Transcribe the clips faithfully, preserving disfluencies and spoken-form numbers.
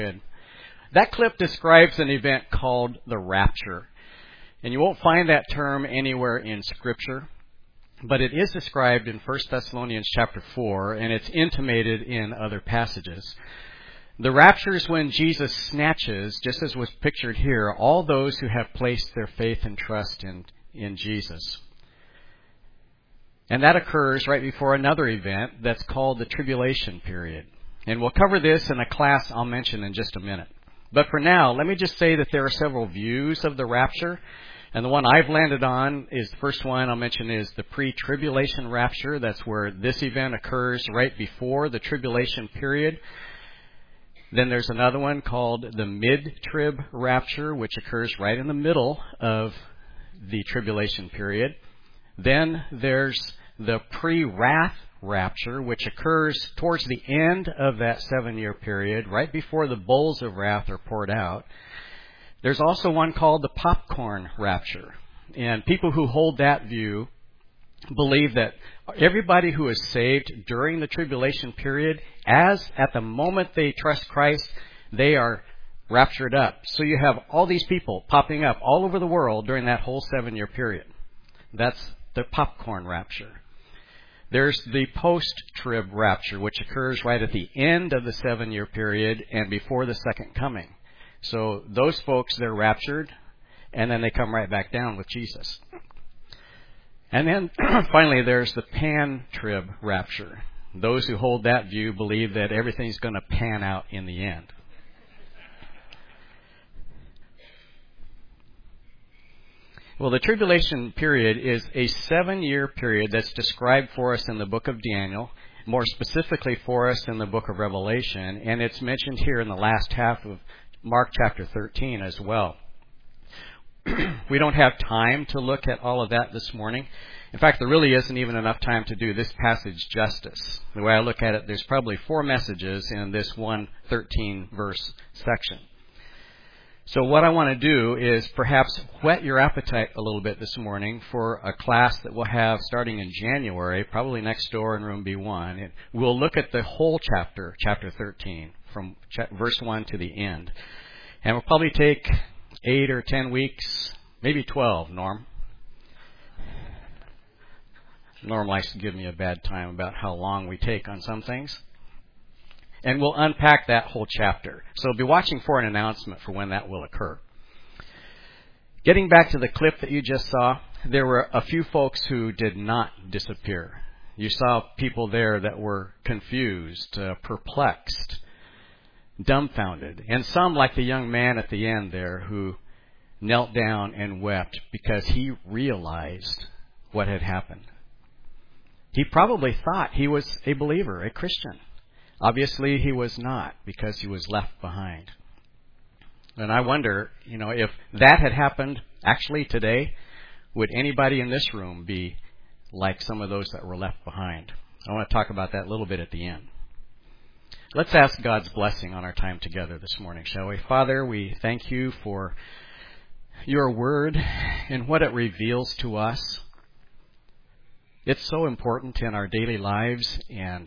Good. That clip describes an event called the rapture. And you won't find that term anywhere in Scripture, but it is described in First Thessalonians chapter four, and it's intimated in other passages. The rapture is when Jesus snatches, just as was pictured here, all those who have placed their faith and trust in, in Jesus. And that occurs right before another event that's called the tribulation period. And we'll cover this in a class I'll mention in just a minute. But for now, let me just say that there are several views of the rapture. And the one I've landed on is the first one I'll mention is the pre-tribulation rapture. That's where this event occurs right before the tribulation period. Then there's another one called the mid-trib rapture, which occurs right in the middle of the tribulation period. Then there's the pre-wrath rapture, which occurs towards the end of that seven-year period, right before the bowls of wrath are poured out. There's also one called the popcorn rapture. And people who hold that view believe that everybody who is saved during the tribulation period, as at the moment they trust Christ, they are raptured up. So you have all these people popping up all over the world during that whole seven-year period. That's the popcorn rapture. There's the post-trib rapture, which occurs right at the end of the seven-year period and before the second coming. So those folks, they're raptured, and then they come right back down with Jesus. And then finally, there's the pan-trib rapture. Those who hold that view believe that everything's going to pan out in the end. Well, the tribulation period is a seven-year period that's described for us in the book of Daniel, more specifically for us in the book of Revelation, and it's mentioned here in the last half of Mark chapter thirteen as well. We don't have time to look at all of that this morning. In fact, there really isn't even enough time to do this passage justice. The way I look at it, there's probably four messages in this one thirteen verse section. So what I want to do is perhaps whet your appetite a little bit this morning for a class that we'll have starting in January, probably next door in room B one. And we'll look at the whole chapter, chapter thirteen, from verse one to the end. And we'll probably take eight or ten weeks, maybe twelve, Norm. Norm likes to give me a bad time about how long we take on some things. And we'll unpack that whole chapter. So be watching for an announcement for when that will occur. Getting back to the clip that you just saw, there were a few folks who did not disappear. You saw people there that were confused, uh, perplexed, dumbfounded. And some, like the young man at the end there, who knelt down and wept because he realized what had happened. He probably thought he was a believer, a Christian. Obviously, he was not, because he was left behind. And I wonder, you know, if that had happened actually today, would anybody in this room be like some of those that were left behind? I want to talk about that a little bit at the end. Let's ask God's blessing on our time together this morning, shall we? Father, we thank you for your word and what it reveals to us. It's so important in our daily lives and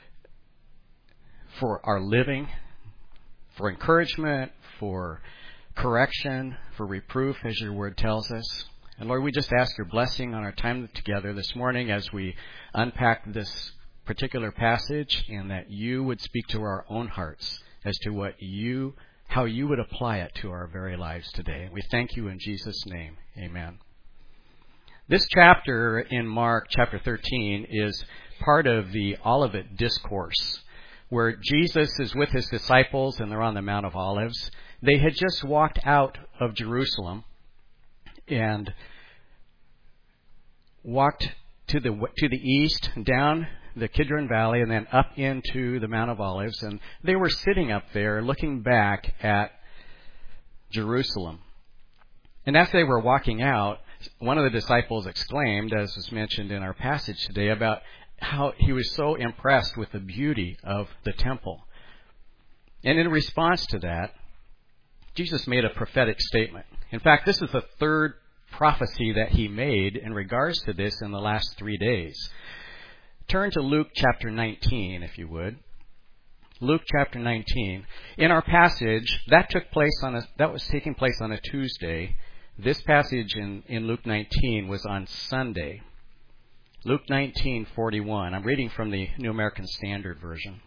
for our living, for encouragement, for correction, for reproof, as your word tells us. And Lord, we just ask your blessing on our time together this morning as we unpack this particular passage, and that you would speak to our own hearts as to what you, how you would apply it to our very lives today. We thank you in Jesus' name. Amen. This chapter in Mark chapter thirteen is part of the Olivet Discourse, where Jesus is with his disciples and they're on the Mount of Olives. They had just walked out of Jerusalem and walked to the to the east, down the Kidron Valley, and then up into the Mount of Olives. And they were sitting up there looking back at Jerusalem. And as they were walking out, one of the disciples exclaimed, as was mentioned in our passage today, about how he was so impressed with the beauty of the temple. And in response to that, Jesus made a prophetic statement. In fact, this is the third prophecy that he made in regards to this in the last three days. Turn to Luke chapter nineteen, if you would. Luke chapter nineteen. In our passage, that took place on a, that was taking place on a Tuesday. This passage in, in Luke nineteen was on Sunday. Luke nineteen forty-one. I'm reading from the New American Standard Version.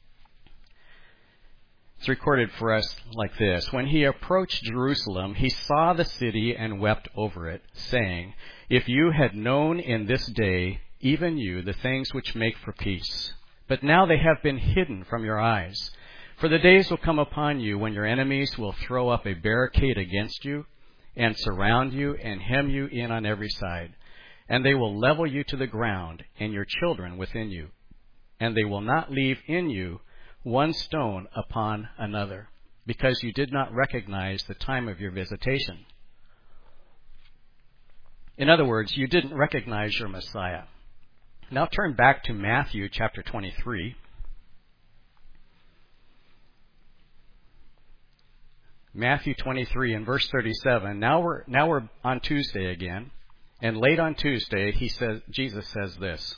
It's recorded for us like this. When he approached Jerusalem, he saw the city and wept over it, saying, "If you had known in this day, even you, the things which make for peace. But now they have been hidden from your eyes. For the days will come upon you when your enemies will throw up a barricade against you and surround you and hem you in on every side. And they will level you to the ground and your children within you. And they will not leave in you one stone upon another, because you did not recognize the time of your visitation." In other words, you didn't recognize your Messiah. Now turn back to Matthew chapter twenty-three. Matthew twenty-three and verse thirty-seven. Now we're now we're on Tuesday again, and late on Tuesday, he says Jesus says this: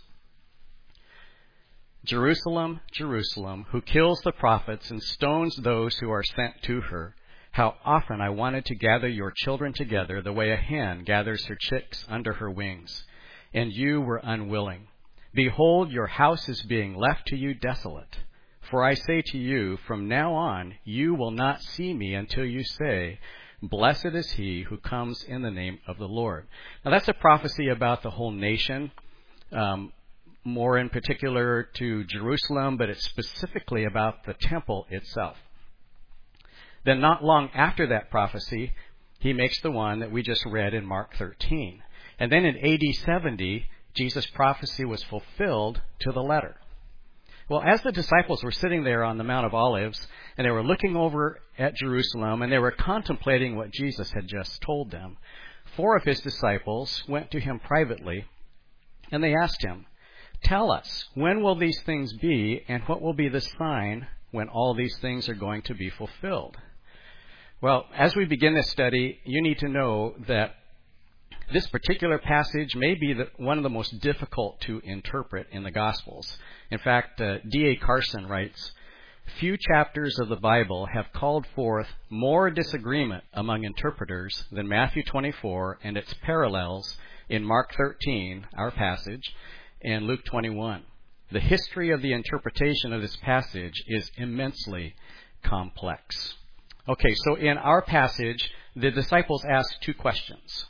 "Jerusalem, Jerusalem, who kills the prophets and stones those who are sent to her. How often I wanted to gather your children together the way a hen gathers her chicks under her wings, and you were unwilling. Behold, your house is being left to you desolate. For I say to you, from now on you will not see me until you say, 'Blessed is he who comes in the name of the Lord.'" Now that's a prophecy about the whole nation, um, more in particular to Jerusalem, but it's specifically about the temple itself. Then not long after that prophecy, he makes the one that we just read in Mark thirteen. And then in A D seventy, Jesus' prophecy was fulfilled to the letter. Well, as the disciples were sitting there on the Mount of Olives, and they were looking over at Jerusalem, and they were contemplating what Jesus had just told them, four of his disciples went to him privately, and they asked him, "Tell us, when will these things be, and what will be the sign when all these things are going to be fulfilled?" Well, as we begin this study, you need to know that this particular passage may be the, one of the most difficult to interpret in the Gospels. In fact, uh, D A Carson writes, "Few chapters of the Bible have called forth more disagreement among interpreters than Matthew twenty-four and its parallels in Mark thirteen, our passage, and Luke twenty-one. The history of the interpretation of this passage is immensely complex." Okay, so in our passage, the disciples asked two questions.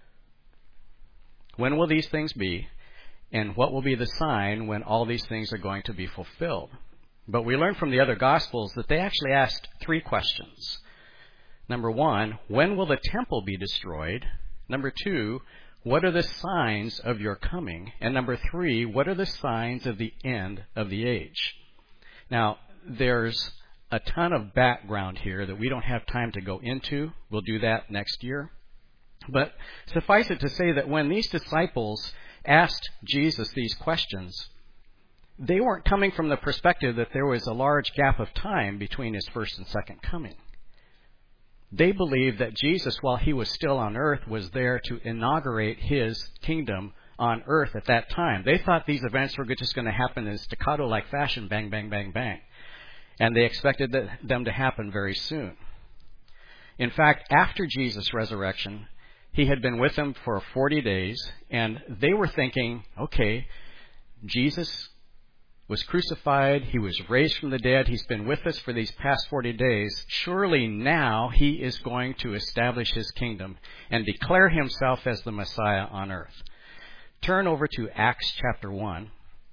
When will these things be? And what will be the sign when all these things are going to be fulfilled? But we learn from the other Gospels that they actually asked three questions. Number one, when will the temple be destroyed? Number two, what are the signs of your coming? And number three, what are the signs of the end of the age? Now, there's a ton of background here that we don't have time to go into. We'll do that next year. But suffice it to say that when these disciples asked Jesus these questions, they weren't coming from the perspective that there was a large gap of time between his first and second coming. They believed that Jesus, while he was still on earth, was there to inaugurate his kingdom on earth at that time. They thought these events were just going to happen in staccato-like fashion, bang, bang, bang, bang. And they expected them to happen very soon. In fact, after Jesus' resurrection, he had been with them for forty days, and they were thinking, okay, Jesus was crucified, he was raised from the dead, he's been with us for these past forty days. Surely now he is going to establish his kingdom and declare himself as the Messiah on earth. Turn over to Acts chapter one.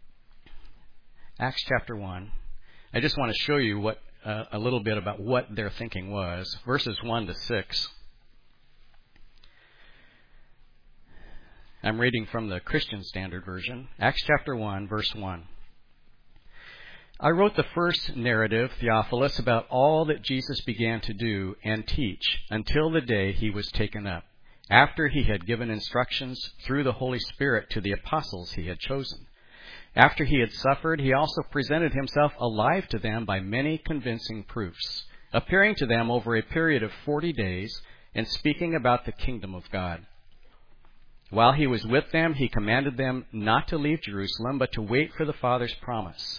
Acts chapter one. I just want to show you what uh, a little bit about what their thinking was. Verses one to six. I'm reading from the Christian Standard Version. Acts chapter one, verse one. "I wrote the first narrative, Theophilus, about all that Jesus began to do and teach until the day he was taken up, after he had given instructions through the Holy Spirit to the apostles he had chosen. After he had suffered, he also presented himself alive to them by many convincing proofs, appearing to them over a period of forty days and speaking about the kingdom of God. While he was with them, he commanded them not to leave Jerusalem, but to wait for the Father's promise,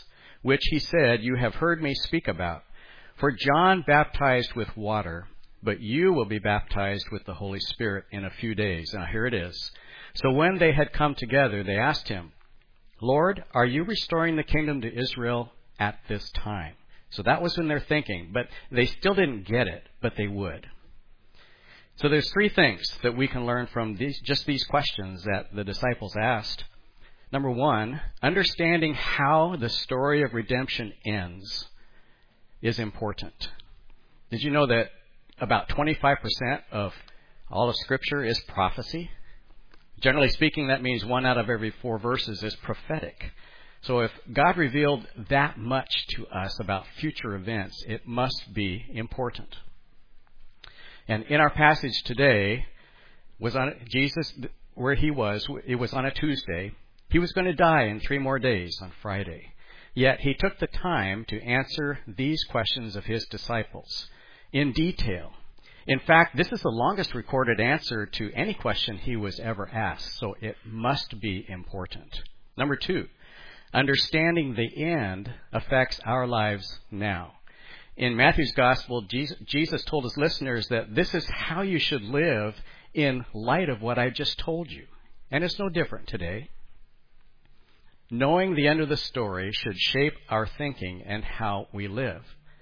which he said, you have heard me speak about. For John baptized with water, but you will be baptized with the Holy Spirit in a few days. Now here it is. So when they had come together, they asked him, Lord, are you restoring the kingdom to Israel at this time? So that was in their thinking, but they still didn't get it, but they would. So there's three things that we can learn from these, just these questions that the disciples asked. Number one, understanding how the story of redemption ends is important. Did you know that about twenty-five percent of all of Scripture is prophecy? Generally speaking, that means one out of every four verses is prophetic. So if God revealed that much to us about future events, it must be important. And in our passage today, was on Jesus, where he was, it was on a Tuesday. He was going to die in three more days on Friday. Yet he took the time to answer these questions of his disciples in detail. In fact, this is the longest recorded answer to any question he was ever asked, so it must be important. Number two, understanding the end affects our lives now. In Matthew's Gospel, Jesus told his listeners that this is how you should live in light of what I just told you. And it's no different today. Knowing the end of the story should shape our thinking and how we live.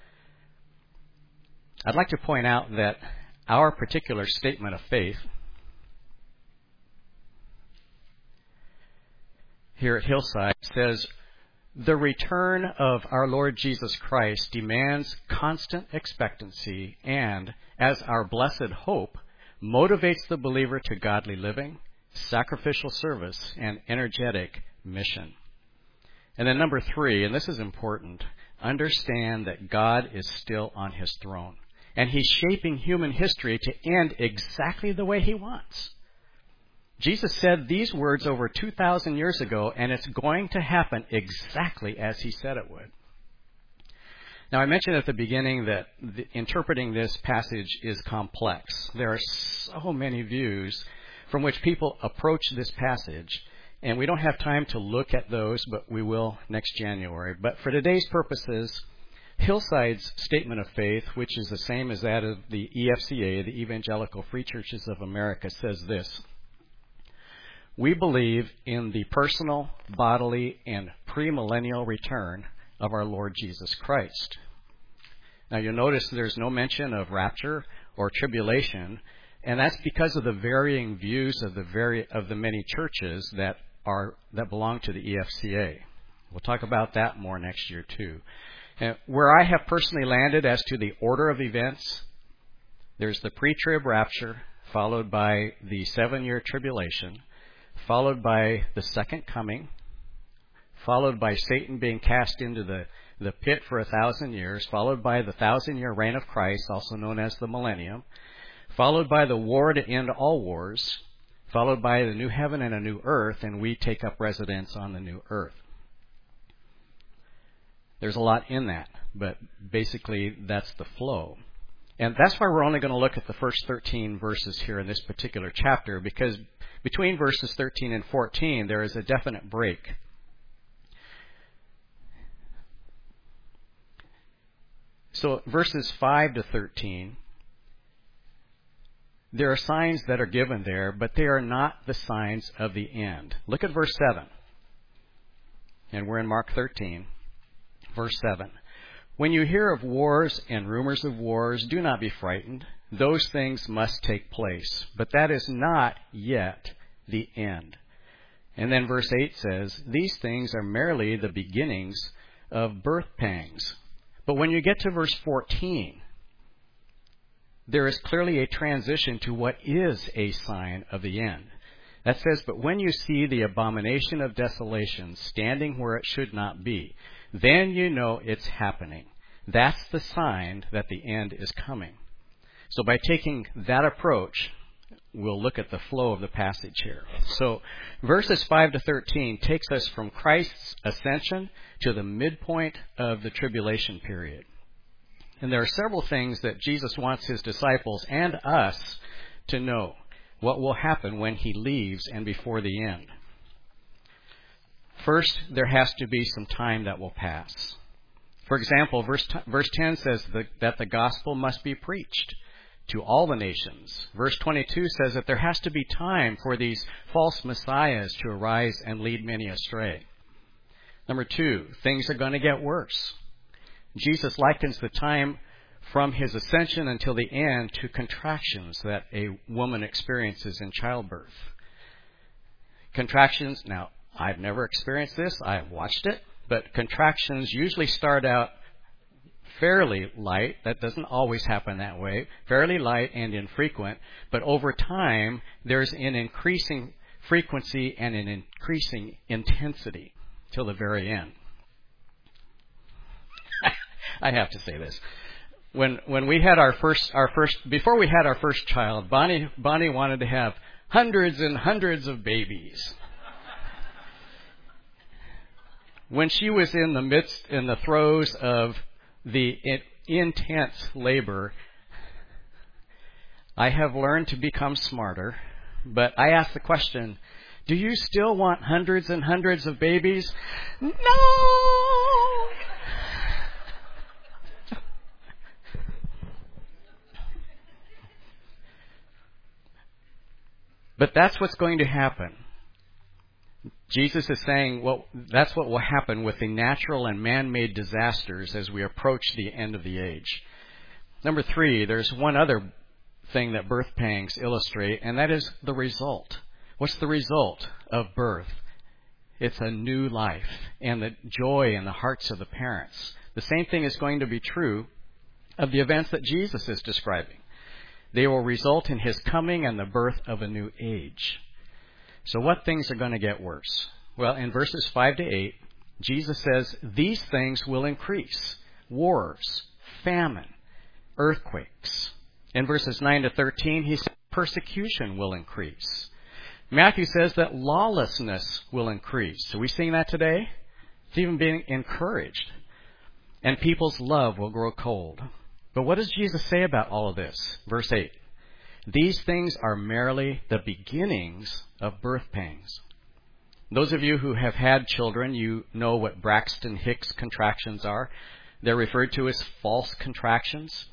I'd like to point out that our particular statement of faith here at Hillside says, the return of our Lord Jesus Christ demands constant expectancy and, as our blessed hope, motivates the believer to godly living, sacrificial service, and energetic mission. And then number three, and this is important, understand that God is still on his throne. And he's shaping human history to end exactly the way he wants. Jesus said these words over two thousand years ago, and it's going to happen exactly as he said it would. Now, I mentioned at the beginning that the, interpreting this passage is complex. There are so many views from which people approach this passage, and we don't have time to look at those, but we will next January. But for today's purposes, Hillside's statement of faith, which is the same as that of the E F C A, the Evangelical Free Churches of America, says this. We believe in the personal, bodily, and premillennial return of our Lord Jesus Christ. Now you'll notice there's no mention of rapture or tribulation, and that's because of the varying views of the vari- of the many churches that are that belong to the E F C A. We'll talk about that more next year too. And where I have personally landed as to the order of events, there's the pre-trib rapture, followed by the seven-year tribulation, followed by the second coming, followed by Satan being cast into the, the pit for a thousand years, followed by the thousand-year reign of Christ, also known as the millennium, followed by the war to end all wars, followed by the new heaven and a new earth, and we take up residence on the new earth. There's a lot in that, but basically that's the flow. And that's why we're only going to look at the first thirteen verses here in this particular chapter, because between verses thirteen and fourteen, there is a definite break. So verses five to thirteen, there are signs that are given there, but they are not the signs of the end. Look at verse seven. And we're in Mark thirteen, verse seven. When you hear of wars and rumors of wars, do not be frightened. Those things must take place, but that is not yet the end. And then verse eight says, these things are merely the beginnings of birth pangs. But when you get to verse fourteen, there is clearly a transition to what is a sign of the end. That says, but when you see the abomination of desolation standing where it should not be, then you know it's happening. That's the sign that the end is coming. So by taking that approach, we'll look at the flow of the passage here. So verses five to thirteen takes us from Christ's ascension to the midpoint of the tribulation period. And there are several things that Jesus wants his disciples and us to know what will happen when he leaves and before the end. First, there has to be some time that will pass. For example, verse, t- verse ten says that, that the gospel must be preached to all the nations. Verse twenty-two says that there has to be time for these false messiahs to arise and lead many astray. Number two, things are going to get worse. Jesus likens the time from his ascension until the end to contractions that a woman experiences in childbirth. Contractions, now, I've never experienced this. I've watched it. But contractions usually start out fairly light. That doesn't always happen that way. Fairly light and infrequent. But over time, there's an increasing frequency and an increasing intensity till the very end. I have to say this. When when we had our first our first before we had our first child, Bonnie Bonnie wanted to have hundreds and hundreds of babies. When she was in the midst, in the throes of the in, intense labor, I have learned to become smarter. But I asked the question, do you still want hundreds and hundreds of babies? No! But that's what's going to happen. Jesus is saying, well, that's what will happen with the natural and man-made disasters as we approach the end of the age. Number three, there's one other thing that birth pangs illustrate, and that is the result. What's the result of birth? It's a new life and the joy in the hearts of the parents. The same thing is going to be true of the events that Jesus is describing. They will result in his coming and the birth of a new age. So what things are going to get worse? Well, in verses five to eight, Jesus says these things will increase. Wars, famine, earthquakes. In verses nine to thirteen, he says persecution will increase. Matthew says that lawlessness will increase. Are we seeing that today? It's even being encouraged. And people's love will grow cold. But what does Jesus say about all of this? Verse eight. These things are merely the beginnings of birth pangs. Those of you who have had children, you know what Braxton Hicks contractions are. They're referred to as false contractions.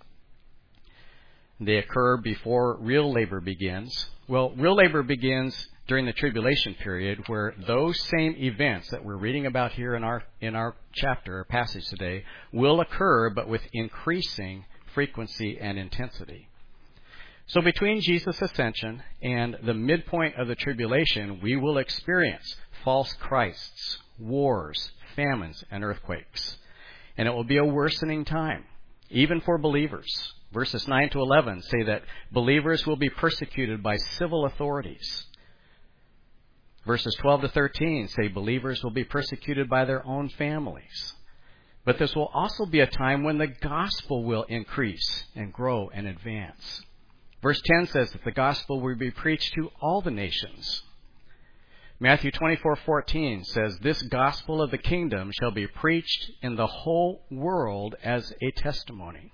They occur before real labor begins. Well, real labor begins during the tribulation period, where those same events that we're reading about here in our in our chapter or passage today will occur, but with increasing frequency and intensity. So between Jesus' ascension and the midpoint of the tribulation, we will experience false Christs, wars, famines, and earthquakes. And it will be a worsening time, even for believers. Verses nine to eleven say that believers will be persecuted by civil authorities. Verses twelve to thirteen say believers will be persecuted by their own families. But this will also be a time when the gospel will increase and grow and advance. Verse ten says that the gospel will be preached to all the nations. Matthew twenty-four fourteen says, this gospel of the kingdom shall be preached in the whole world as a testimony.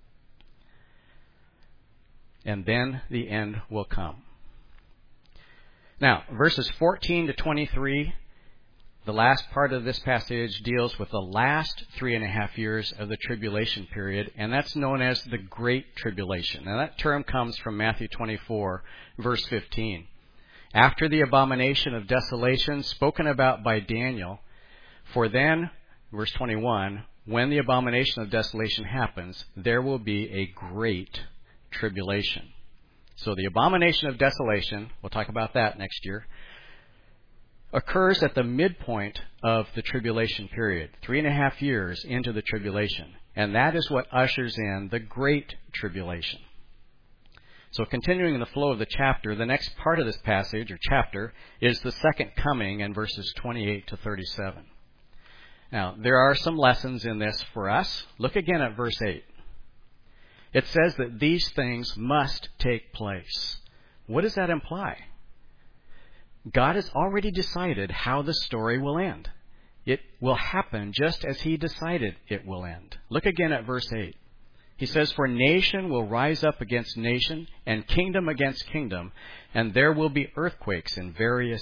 And then the end will come. Now, verses fourteen to twenty-three, the last part of this passage deals with the last three and a half years of the tribulation period, and that's known as the Great Tribulation. Now, that term comes from Matthew twenty-four, verse fifteen. After the abomination of desolation spoken about by Daniel, for then, verse twenty-one, when the abomination of desolation happens, there will be a great tribulation. So the abomination of desolation, we'll talk about that next year, occurs at the midpoint of the tribulation period, three and a half years into the tribulation. And that is what ushers in the Great Tribulation. So continuing in the flow of the chapter, the next part of this passage, or chapter, is the second coming in verses twenty-eight to thirty-seven. Now, there are some lessons in this for us. Look again at verse eight. It says that these things must take place. What does that imply? God has already decided how the story will end. It will happen just as he decided it will end. Look again at verse eight. He says, for nation will rise up against nation, and kingdom against kingdom, and there will be earthquakes in various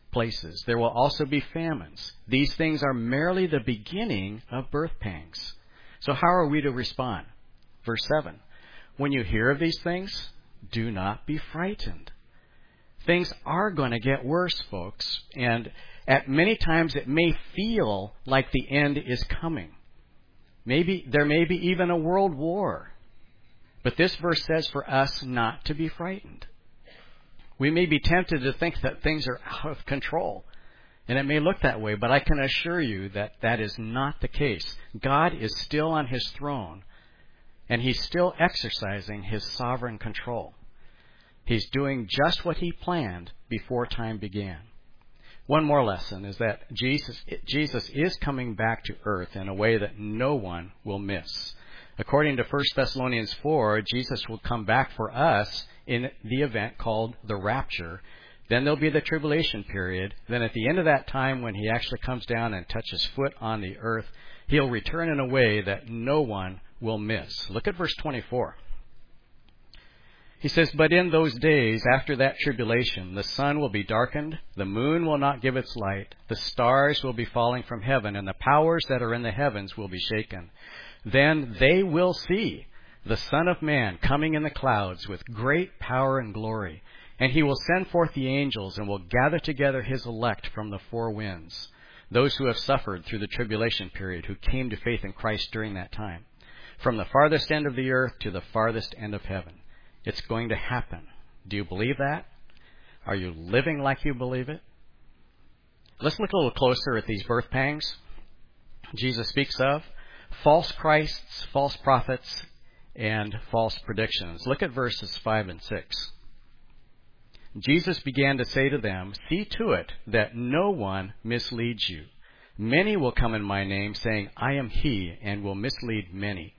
places. There will also be famines. These things are merely the beginning of birth pangs. So how are we to respond? Verse seven. When you hear of these things, do not be frightened. Things are going to get worse, folks. And at many times it may feel like the end is coming. Maybe there may be even a world war. But this verse says for us not to be frightened. We may be tempted to think that things are out of control. And it may look that way, but I can assure you that that is not the case. God is still on his throne, and he's still exercising his sovereign control. He's doing just what he planned before time began. One more lesson is that Jesus, Jesus is coming back to earth in a way that no one will miss. According to First Thessalonians four, Jesus will come back for us in the event called the rapture. Then there'll be the tribulation period. Then at the end of that time, when he actually comes down and touches foot on the earth, he'll return in a way that no one will miss. Look at verse twenty-four. He says, but in those days after that tribulation, the sun will be darkened, the moon will not give its light, the stars will be falling from heaven, and the powers that are in the heavens will be shaken. Then they will see the Son of Man coming in the clouds with great power and glory. And he will send forth the angels and will gather together his elect from the four winds, those who have suffered through the tribulation period, who came to faith in Christ during that time, from the farthest end of the earth to the farthest end of heaven. It's going to happen. Do you believe that? Are you living like you believe it? Let's look a little closer at these birth pangs Jesus speaks of. False Christs, false prophets, and false predictions. Look at verses five and six. Jesus began to say to them, see to it that no one misleads you. Many will come in my name, saying, I am he, and will mislead many.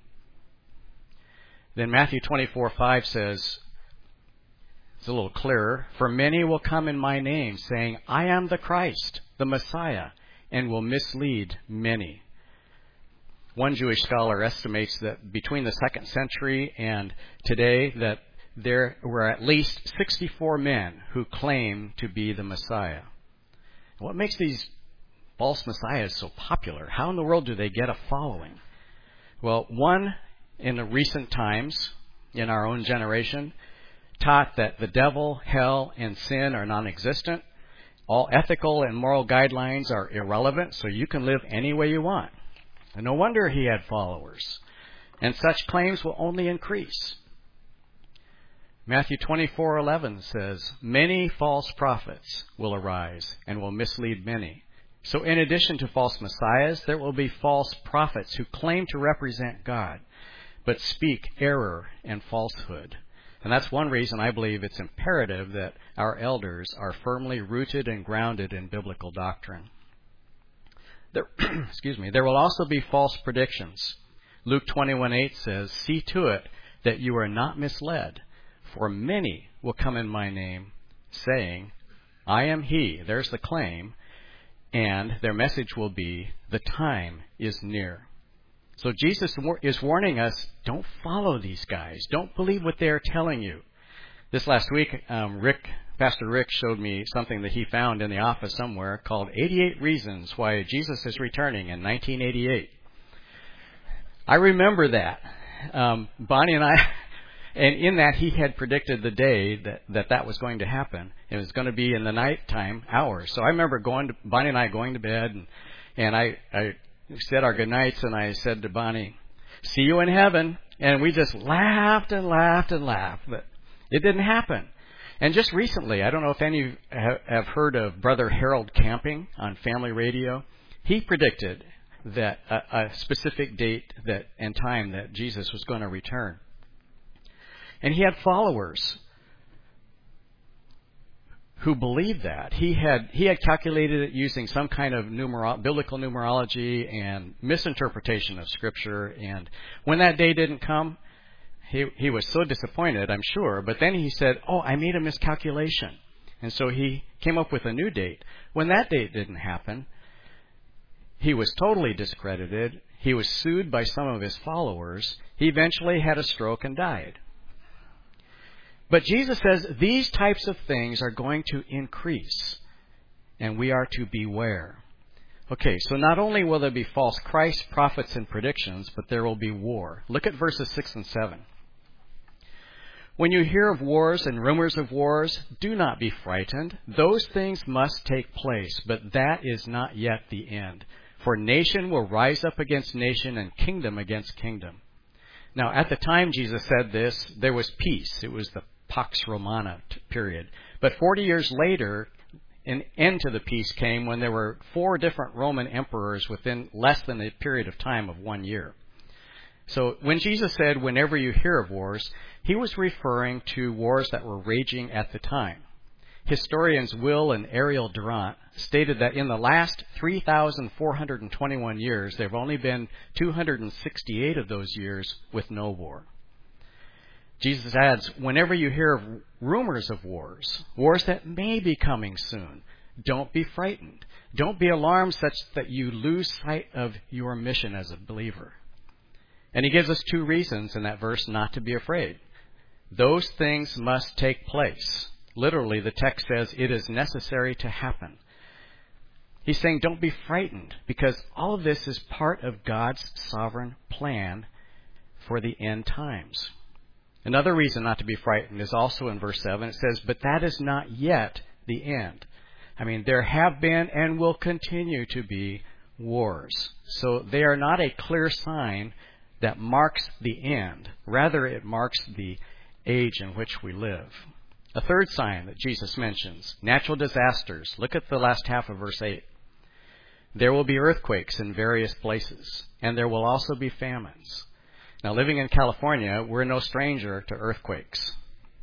Then Matthew twenty-four five says, it's a little clearer, for many will come in my name, saying, I am the Christ, the Messiah, and will mislead many. One Jewish scholar estimates that between the second century and today, that there were at least sixty-four men who claim to be the Messiah. What makes these false messiahs so popular? How in the world do they get a following? Well, one in the recent times, in our own generation, taught that the devil, hell, and sin are non-existent. All ethical and moral guidelines are irrelevant, so you can live any way you want. And no wonder he had followers. And such claims will only increase. Matthew twenty-four eleven says, many false prophets will arise and will mislead many. So in addition to false messiahs, there will be false prophets who claim to represent God, but speak error and falsehood. And that's one reason I believe it's imperative that our elders are firmly rooted and grounded in biblical doctrine. There, excuse me. There will also be false predictions. Luke twenty-one eight says, see to it that you are not misled, for many will come in my name, saying, I am he. There's the claim. And their message will be, the time is near. So Jesus is warning us, don't follow these guys. Don't believe what they're telling you. This last week, um, Rick, Pastor Rick showed me something that he found in the office somewhere called eighty-eight Reasons Why Jesus is Returning in nineteen eighty-eight. I remember that. Um, Bonnie and I, and in that he had predicted the day that, that that was going to happen. It was going to be in the nighttime hours. So I remember going to, Bonnie and I going to bed, and, and I, I said our goodnights, and I said to Bonnie, see you in heaven. And we just laughed and laughed and laughed, but it didn't happen. And just recently, I don't know if any of you have heard of Brother Harold Camping on Family Radio. He predicted that a, a specific date that and time that Jesus was going to return. And he had followers who believed that. He had he had calculated it using some kind of numero- biblical numerology and misinterpretation of Scripture. And when that day didn't come, he he was so disappointed, I'm sure. But then he said, oh, I made a miscalculation. And so he came up with a new date. When that date didn't happen, he was totally discredited. He was sued by some of his followers. He eventually had a stroke and died. But Jesus says these types of things are going to increase. and we are to beware. Okay, so not only will there be false Christ, prophets, and predictions, but there will be war. Look at verses six and seven. When you hear of wars and rumors of wars, do not be frightened. Those things must take place, but that is not yet the end. For nation will rise up against nation and kingdom against kingdom. Now, at the time Jesus said this, there was peace. It was the Pax Romana period. But forty years later, an end to the peace came when there were four different Roman emperors within less than a period of time of one year. So when Jesus said, whenever you hear of wars, he was referring to wars that were raging at the time. Historians Will and Ariel Durant stated that in the last three thousand four hundred twenty-one years, there have only been two hundred sixty-eight of those years with no war. Jesus adds, whenever you hear of rumors of wars, wars that may be coming soon, don't be frightened. Don't be alarmed such that you lose sight of your mission as a believer. And he gives us two reasons in that verse not to be afraid. Those things must take place. Literally, the text says it is necessary to happen. He's saying don't be frightened because all of this is part of God's sovereign plan for the end times. Another reason not to be frightened is also in verse seven. It says, but that is not yet the end. I mean, there have been and will continue to be wars. So they are not a clear sign that marks the end. Rather, it marks the age in which we live. A third sign that Jesus mentions, natural disasters. Look at the last half of verse eight. There will be earthquakes in various places, and there will also be famines. Now, living in California, we're no stranger to earthquakes.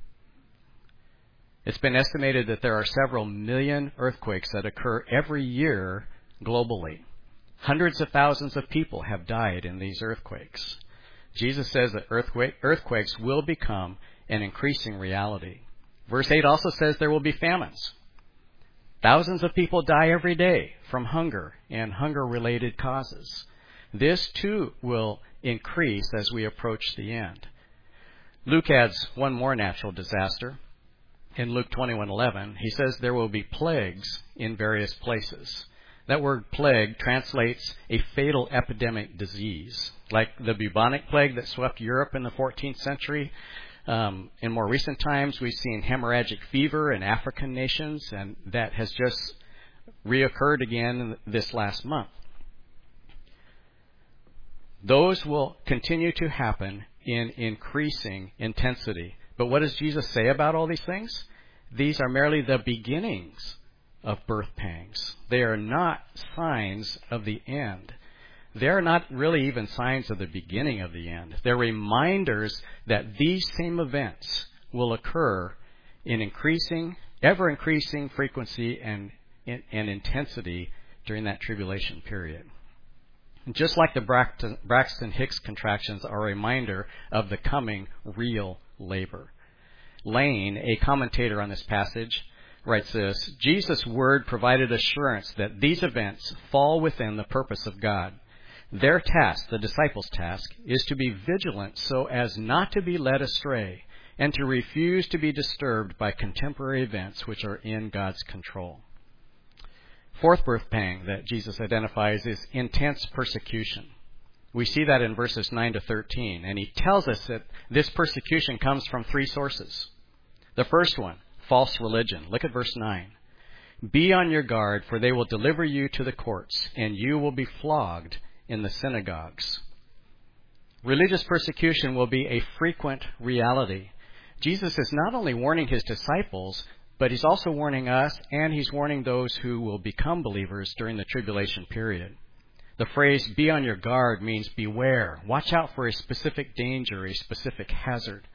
It's been estimated that there are several million earthquakes that occur every year globally. Hundreds of thousands of people have died in these earthquakes. Jesus says that earthquake, earthquakes will become an increasing reality. Verse eight also says there will be famines. Thousands of people die every day from hunger and hunger-related causes. This, too, will increase as we approach the end. Luke adds one more natural disaster. In Luke twenty-one eleven, he says there will be plagues in various places. That word plague translates a fatal epidemic disease, like the bubonic plague that swept Europe in the fourteenth century. Um, in more recent times, we've seen hemorrhagic fever in African nations, and that has just reoccurred again this last month. Those will continue to happen in increasing intensity. But what does Jesus say about all these things? These are merely the beginnings of birth pangs. They are not signs of the end. They're not really even signs of the beginning of the end. They're reminders that these same events will occur in increasing, ever-increasing frequency and, and, and intensity during that tribulation period. Just like the Braxton, Braxton Hicks contractions are a reminder of the coming real labor. Lane, a commentator on this passage, writes this, Jesus' word provided assurance that these events fall within the purpose of God. Their task, the disciples' task, is to be vigilant so as not to be led astray and to refuse to be disturbed by contemporary events which are in God's control. Fourth birth pang that Jesus identifies is intense persecution. We see that in verses nine to thirteen, and he tells us that this persecution comes from three sources. The first one, false religion. Look at verse nine. Be on your guard, for they will deliver you to the courts, and you will be flogged in the synagogues. Religious persecution will be a frequent reality. Jesus is not only warning his disciples, but he's also warning us, and he's warning those who will become believers during the tribulation period. The phrase, be on your guard, means beware. Watch out for a specific danger, a specific hazard.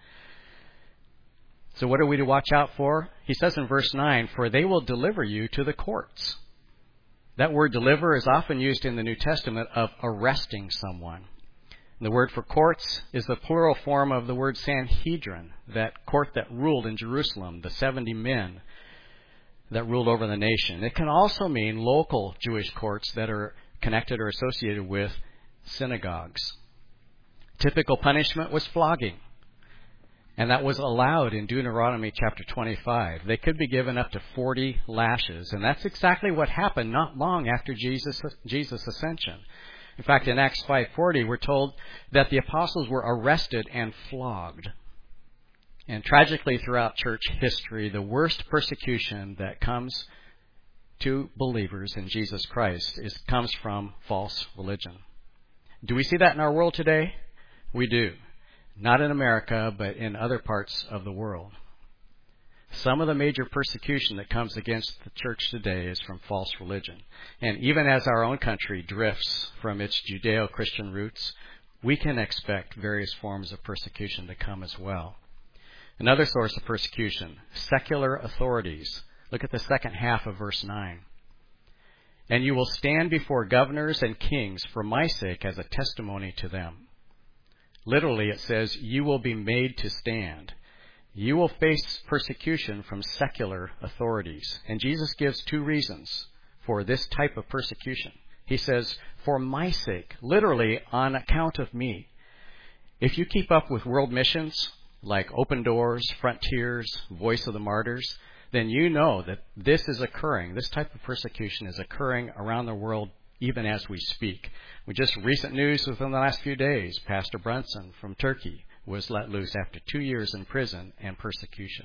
So what are we to watch out for? He says in verse nine, for they will deliver you to the courts. That word deliver is often used in the New Testament of arresting someone. The word for courts is the plural form of the word Sanhedrin, that court that ruled in Jerusalem, the seventy men that ruled over the nation. It can also mean local Jewish courts that are connected or associated with synagogues. Typical punishment was flogging. And that was allowed in Deuteronomy chapter twenty-five. They could be given up to forty lashes. And that's exactly what happened not long after Jesus' Jesus' ascension. In fact, in Acts five forty, we're told that the apostles were arrested and flogged. And tragically, throughout church history, the worst persecution that comes to believers in Jesus Christ is comes from false religion. Do we see that in our world today? We do. Not in America, but in other parts of the world. Some of the major persecution that comes against the church today is from false religion. And even as our own country drifts from its Judeo-Christian roots, we can expect various forms of persecution to come as well. Another source of persecution, secular authorities. Look at the second half of verse nine. And you will stand before governors and kings for my sake as a testimony to them. Literally, it says, you will be made to stand. You will face persecution from secular authorities. And Jesus gives two reasons for this type of persecution. He says, for my sake, literally on account of me. If you keep up with world missions like Open Doors, Frontiers, Voice of the Martyrs, then you know that this is occurring. This type of persecution is occurring around the world even as we speak. We just recent news within the last few days, Pastor Brunson from Turkey was let loose after two years in prison and persecution.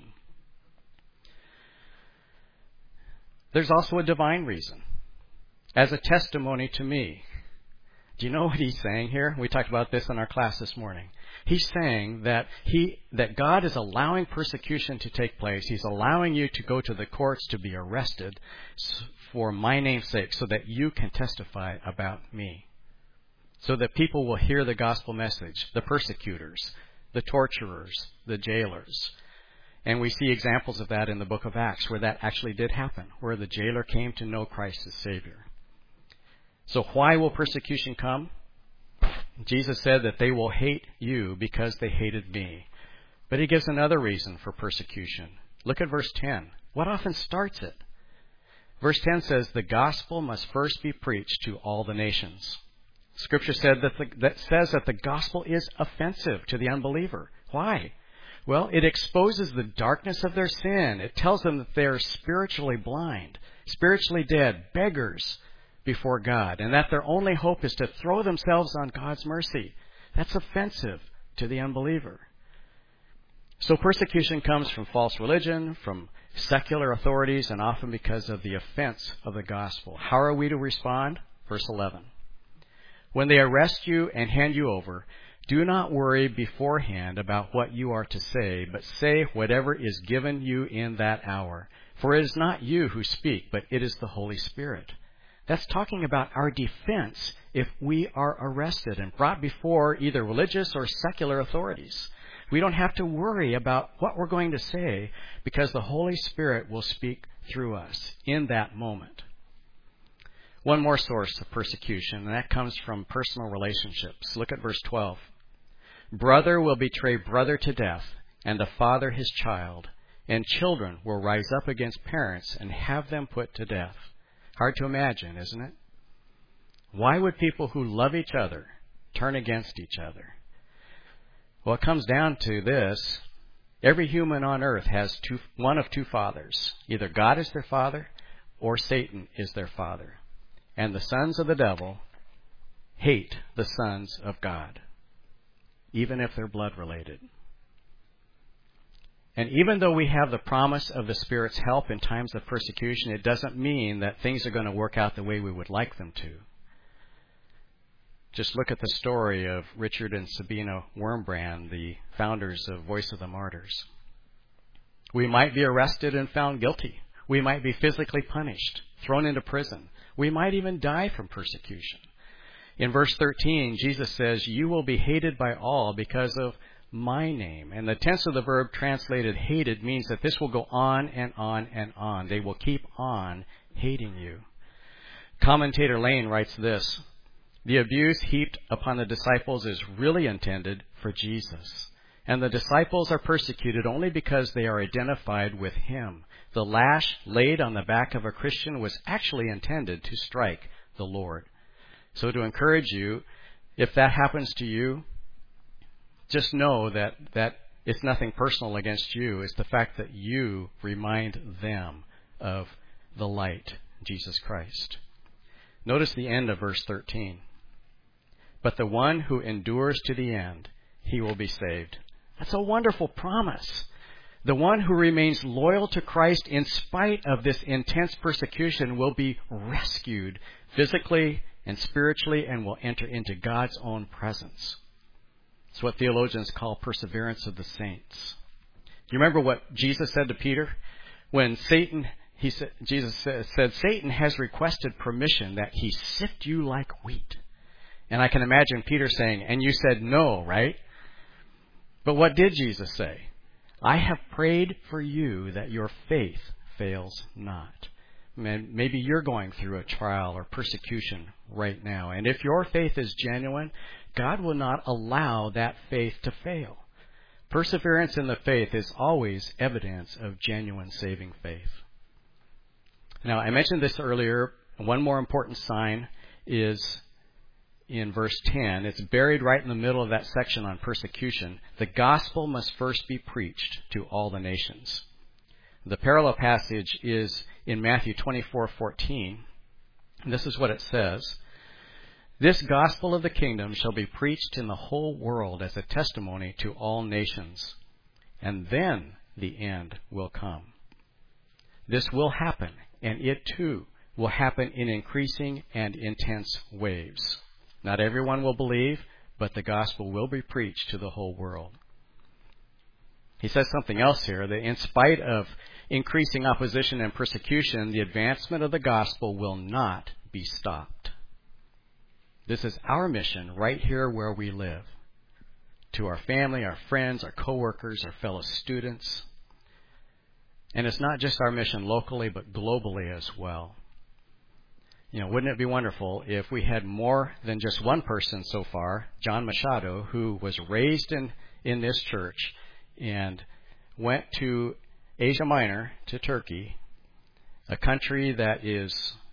There's also a divine reason. As a testimony to me. Do you know what he's saying here? We talked about this in our class this morning. He's saying that he that God is allowing persecution to take place. He's allowing you to go to the courts to be arrested for my name's sake, so that you can testify about me. So that people will hear the gospel message, the persecutors, the torturers, the jailers. And we see examples of that in the book of Acts, where that actually did happen, where the jailer came to know Christ as Savior. So why will persecution come? Jesus said that they will hate you because they hated me. But he gives another reason for persecution. Look at verse ten. What often starts it? Verse ten says, the gospel must first be preached to all the nations. Scripture said that, the, that says that the gospel is offensive to the unbeliever. Why? Well, it exposes the darkness of their sin. It tells them that they are spiritually blind, spiritually dead, beggars before God, and that their only hope is to throw themselves on God's mercy. That's offensive to the unbeliever. So persecution comes from false religion, from secular authorities, and often because of the offense of the gospel. How are we to respond? Verse eleven. When they arrest you and hand you over, do not worry beforehand about what you are to say, but say whatever is given you in that hour. For it is not you who speak, but it is the Holy Spirit. That's talking about our defense if we are arrested and brought before either religious or secular authorities. We don't have to worry about what we're going to say because the Holy Spirit will speak through us in that moment. One more source of persecution, and that comes from personal relationships. Look at verse twelve. Brother will betray brother to death, and the father his child, and children will rise up against parents and have them put to death. Hard to imagine, isn't it? Why would people who love each other turn against each other? Well, it comes down to this. Every human on earth has two, one of two fathers. Either God is their father or Satan is their father. And the sons of the devil hate the sons of God, even if they're blood related. And even though we have the promise of the Spirit's help in times of persecution, it doesn't mean that things are going to work out the way we would like them to. Just look at the story of Richard and Sabina Wurmbrand, the founders of Voice of the Martyrs. We might be arrested and found guilty. We might be physically punished, thrown into prison. We might even die from persecution. In verse thirteen, Jesus says, you will be hated by all because of my name. And the tense of the verb translated hated means that this will go on and on and on. They will keep on hating you. Commentator Lane writes this: the abuse heaped upon the disciples is really intended for Jesus. And the disciples are persecuted only because they are identified with him. The lash laid on the back of a Christian was actually intended to strike the Lord. So to encourage you, if that happens to you, just know that, that It's nothing personal against you. It's the fact that you remind them of the light, Jesus Christ. Notice the end of verse thirteen. But the one who endures to the end, he will be saved. That's a wonderful promise. The one who remains loyal to Christ in spite of this intense persecution will be rescued physically and spiritually and will enter into God's own presence. It's what theologians call perseverance of the saints. You remember what Jesus said to Peter? When Satan, he said, Jesus said, Satan has requested permission that he sift you like wheat. And I can imagine Peter saying, and you said no, right? But what did Jesus say? I have prayed for you that your faith fails not. Maybe you're going through a trial or persecution right now. And if your faith is genuine, God will not allow that faith to fail. Perseverance in the faith is always evidence of genuine saving faith. Now, I mentioned this earlier. One more important sign is in verse ten. It's buried right in the middle of that section on persecution. The gospel must first be preached to all the nations. The parallel passage is in Matthew twenty-four fourteen. This is what it says. This gospel of the kingdom shall be preached in the whole world as a testimony to all nations, and then the end will come. This will happen, and it too will happen in increasing and intense waves. Not everyone will believe, but the gospel will be preached to the whole world. He says something else here, that in spite of increasing opposition and persecution, the advancement of the gospel will not be stopped. This is our mission right here where we live. To our family, our friends, our coworkers, our fellow students. And it's not just our mission locally, but globally as well. You know, wouldn't it be wonderful if we had more than just one person so far, John Machado, who was raised in, in this church and went to Asia Minor, to Turkey, a country that is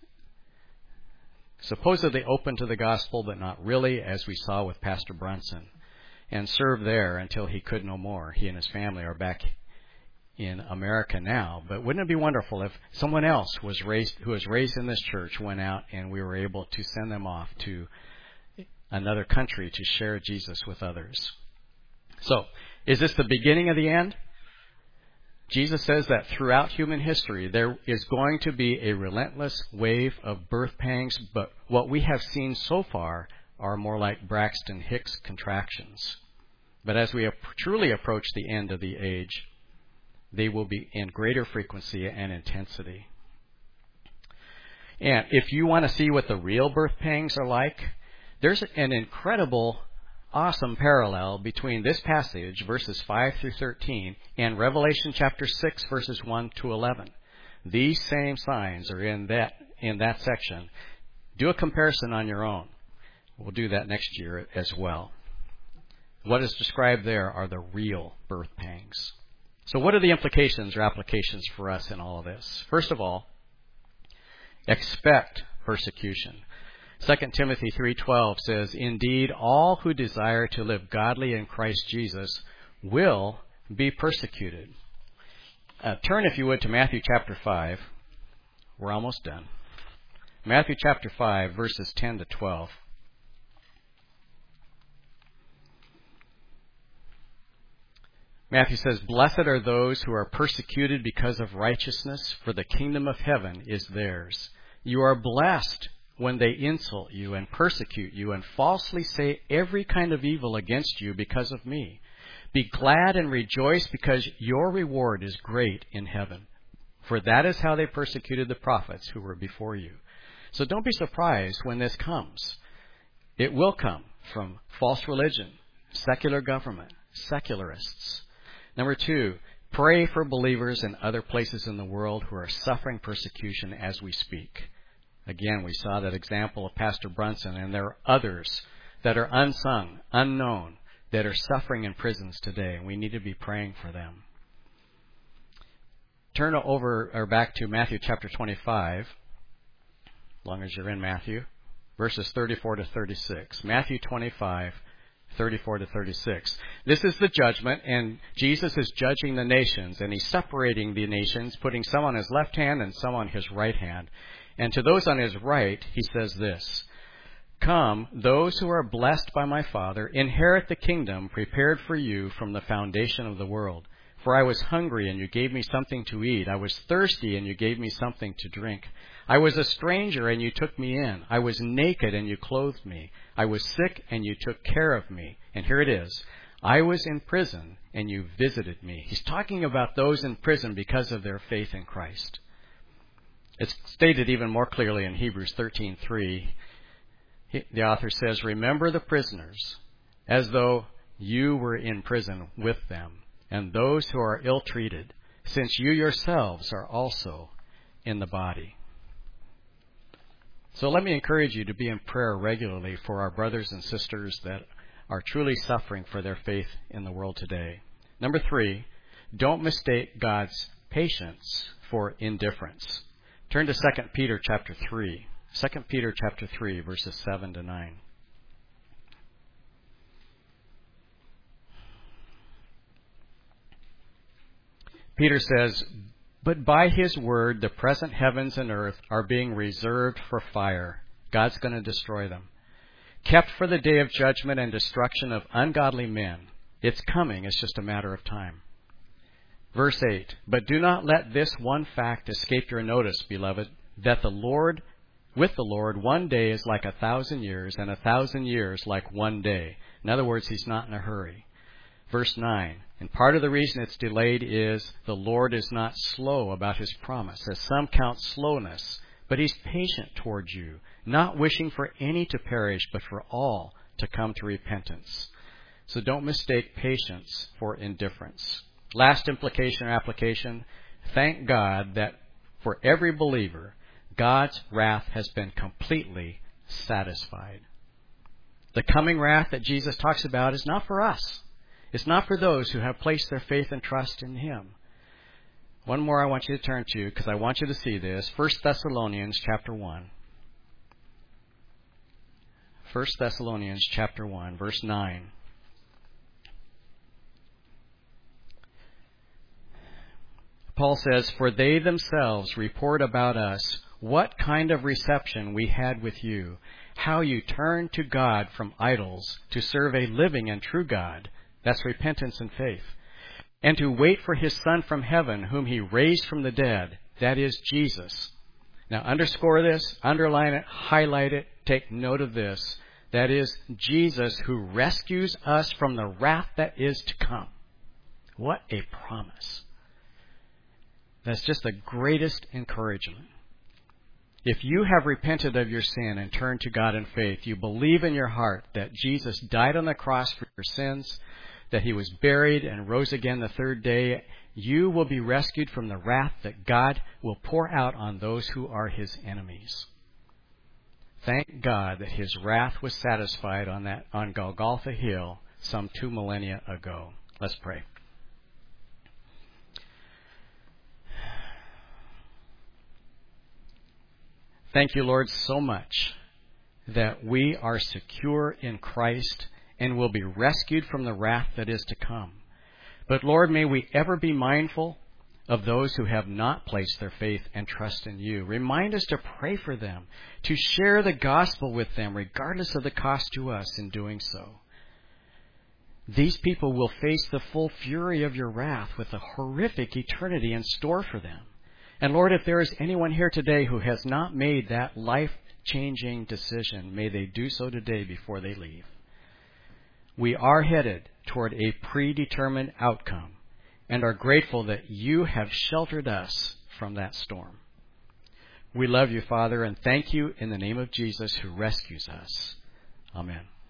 supposedly open to the gospel, but not really, as we saw with Pastor Brunson, and served there until he could no more. He and his family are back in America now. But wouldn't it be wonderful if someone else was raised, who was raised in this church, went out and we were able to send them off to another country to share Jesus with others? So, is this the beginning of the end? Jesus says that throughout human history there is going to be a relentless wave of birth pangs, but what we have seen so far are more like Braxton Hicks contractions. But as we truly approach the end of the age, they will be in greater frequency and intensity. And if you want to see what the real birth pangs are like, there's an incredible, awesome parallel between this passage, verses five through thirteen, and Revelation chapter six, verses one to eleven. These same signs are in that in that section. Do a comparison on your own. We'll do that next year as well. What is described there are the real birth pangs. So what are the implications or applications for us in all of this? First of all, expect persecution. Second Timothy three twelve says, indeed, all who desire to live godly in Christ Jesus will be persecuted. Uh, turn, if you would, to Matthew chapter five. We're almost done. Matthew chapter five, verses ten to twelve. Matthew says, blessed are those who are persecuted because of righteousness, for the kingdom of heaven is theirs. You are blessed when they insult you and persecute you and falsely say every kind of evil against you because of me. Be glad and rejoice, because your reward is great in heaven. For that is how they persecuted the prophets who were before you. So don't be surprised when this comes. It will come from false religion, secular government, secularists. Number two, pray for believers in other places in the world who are suffering persecution as we speak. Again, we saw that example of Pastor Brunson, and there are others that are unsung, unknown, that are suffering in prisons today, and we need to be praying for them. Turn over or back to Matthew chapter twenty-five, as long as you're in Matthew, verses thirty-four to thirty-six. Matthew twenty-five, thirty-four to thirty-six. This is the judgment, and Jesus is judging the nations, and he's separating the nations, putting some on his left hand and some on his right hand. And to those on his right, he says this, "Come, those who are blessed by my Father, inherit the kingdom prepared for you from the foundation of the world. For I was hungry, and you gave me something to eat. I was thirsty, and you gave me something to drink. I was a stranger, and you took me in. I was naked, and you clothed me. I was sick, and you took care of me." And here it is. "I was in prison, and you visited me." He's talking about those in prison because of their faith in Christ. It's stated even more clearly in Hebrews thirteen three. The author says, "Remember the prisoners, as though you were in prison with them, and those who are ill-treated, since you yourselves are also in the body." So let me encourage you to be in prayer regularly for our brothers and sisters that are truly suffering for their faith in the world today. Number three, don't mistake God's patience for indifference. Turn to Second Peter chapter three. Second Peter chapter three, verses seven to nine. Peter says, "But by his word, the present heavens and earth are being reserved for fire." God's going to destroy them. "Kept for the day of judgment and destruction of ungodly men." It's coming. It's just a matter of time. Verse eight, "But do not let this one fact escape your notice, beloved, that the Lord, with the Lord, one day is like a thousand years, and a thousand years like one day." In other words, he's not in a hurry. Verse nine, "And part of the reason it's delayed is the Lord is not slow about his promise, as some count slowness, but he's patient towards you, not wishing for any to perish, but for all to come to repentance." So don't mistake patience for indifference. Last implication or application, thank God that for every believer, God's wrath has been completely satisfied. The coming wrath that Jesus talks about is not for us. It's not for those who have placed their faith and trust in him. One more I want you to turn to, because I want you to see this. First Thessalonians chapter one. First Thessalonians chapter one, verse nine. Paul says, "For they themselves report about us what kind of reception we had with you, how you turned to God from idols to serve a living and true God," that's repentance and faith, "and to wait for his Son from heaven, whom he raised from the dead," that is Jesus. Now underscore this, underline it, highlight it, take note of this. That is Jesus who rescues us from the wrath that is to come. What a promise. That's just the greatest encouragement. If you have repented of your sin and turned to God in faith, you believe in your heart that Jesus died on the cross for your sins, that he was buried and rose again the third day, you will be rescued from the wrath that God will pour out on those who are his enemies. Thank God that his wrath was satisfied on that on Golgotha Hill some two millennia ago. Let's pray. Thank you, Lord, so much that we are secure in Christ and will be rescued from the wrath that is to come. But Lord, may we ever be mindful of those who have not placed their faith and trust in you. Remind us to pray for them, to share the gospel with them, regardless of the cost to us in doing so. These people will face the full fury of your wrath with a horrific eternity in store for them. And Lord, if there is anyone here today who has not made that life-changing decision, may they do so today before they leave. We are headed toward a predetermined outcome and are grateful that you have sheltered us from that storm. We love you, Father, and thank you in the name of Jesus who rescues us. Amen.